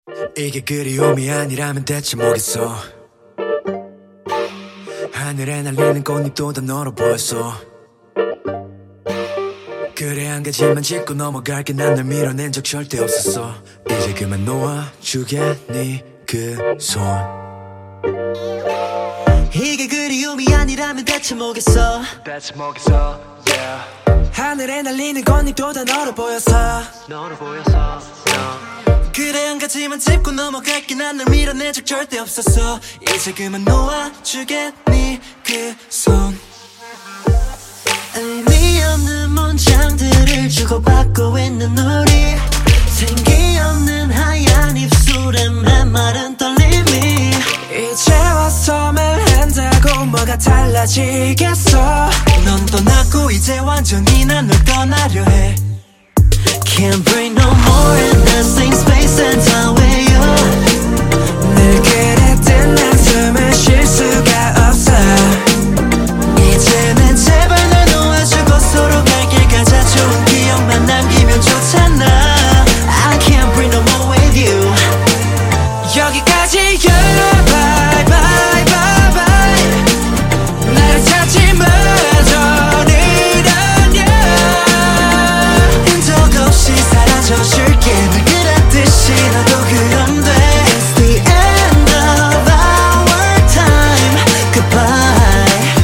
이게 그리움이 아니라면 대체 뭐겠어. 하늘에 날리는 꽃잎도 다 너로 보였어. 그래 한 가지만 짚고 넘어갈게. 난 널 밀어낸 적 절대 없었어. 이제 그만 놓아주겠니 그 손. 이게 그리움이 아니라면 대체 뭐겠어. yeah. 하늘에 날리는 꽃잎도 다 너로 보여서 그래 한 가지만 짚고 넘어갈게. 난 널 밀어낸 적 절대 없었어. 이제 그만 놓아주겠니 그 손. 의미 없는 문장들을 주고받고 있는 우리. 생기 없는 하얀 입술에 메마른 떨림이. 이제 와서 말한다고 뭐가 달라지겠어. 넌 떠났고 이제 완전히 난 널 떠나려 해. Can't breathe no more in the same space and time with you. 늘 그랬던 한숨을 쉴 수가 없어. 이제는 제발 널 놓아주고 서로 갈 길 가자. 좋은 기억만 남기면 좋잖아. I can't breathe no more with you. 여기까지야. Bye bye bye bye. 나를 찾지 마줘. 니란야. 흔적 없이 사라져줄게. 늘 그랬듯이 너도 그럼 돼. It's the end of our time. Goodbye.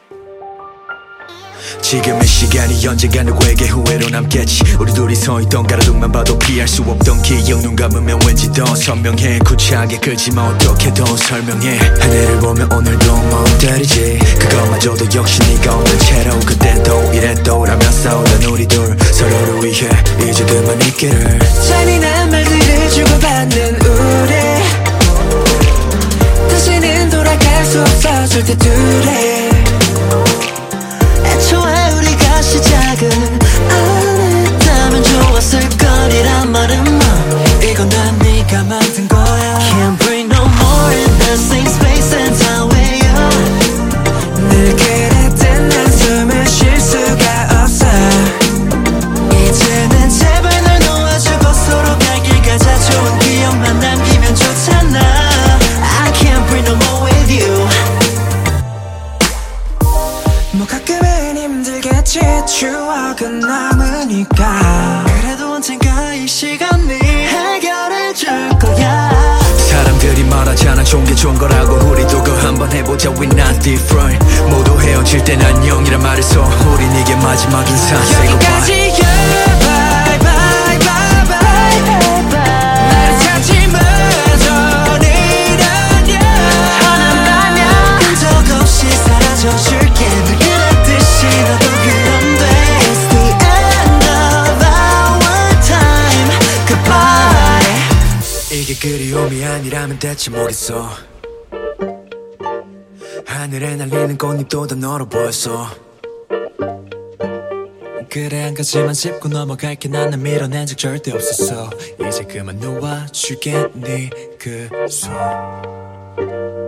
지금 이 시간이 언젠가 누구에게 후회로 남겠지. 우리 둘이 서있던 가로등만 봐도 피할 수 없던 기억. 눈 감으면 왠지 더 선명해. 구차하게 그지만 어떻게 더 설명해. 하늘을 보면 오늘도 멍때리지. 그것마저도 역시 네가 없는 채로. 그땐 또 이랬더라면 싸우던 우리 둘. 서로를 위해 이제 그만 있기를. 잔인한 말들을 주고받는 우리. 다시는 돌아갈 수 없어 절대 둘이. 애초에 우리가 시작은 안 했다면 좋았을 거리란 말은 뭐. 이건 난 네가 만든 거야. Can't breathe no more in the same space and time with you. 늘 그랬던 한숨을 쉴 수가 없어. 이제는 제발 널 놓아주고 서로 갈 길 가자. 좋은 기억만 남기면 좋잖아. I can't breathe no more with you. 뭐 가끔은 힘들겠지. 추억은 남으니까. 그래도 언젠가 이 시간이 해결해줄 거야. 사람들이 말하잖아 좋은 게 좋은 거라고. 우리도 그거 한번 해보자. We not different. 모두 헤어질 땐 안녕이란 말을 써. 우린 이게 마지막 인사. Say goodbye. 여기까지야. Bye bye bye bye. 나를 찾지 마줘. 니란야. 떠난다면 흔적 없이 사라져줄게. 늘 그랬듯이 너도 그럼 돼. It's the end of our time. Goodbye. 이게 그리움이 아니라면 대체 뭐겠어. 하늘에 날리는 꽃잎도 다 너로 보였어. 그래 한 가지만 짚고 넘어갈게. 난 널 밀어낸 적 절대 없었어. 이제 그만 놓아주겠니 그 손.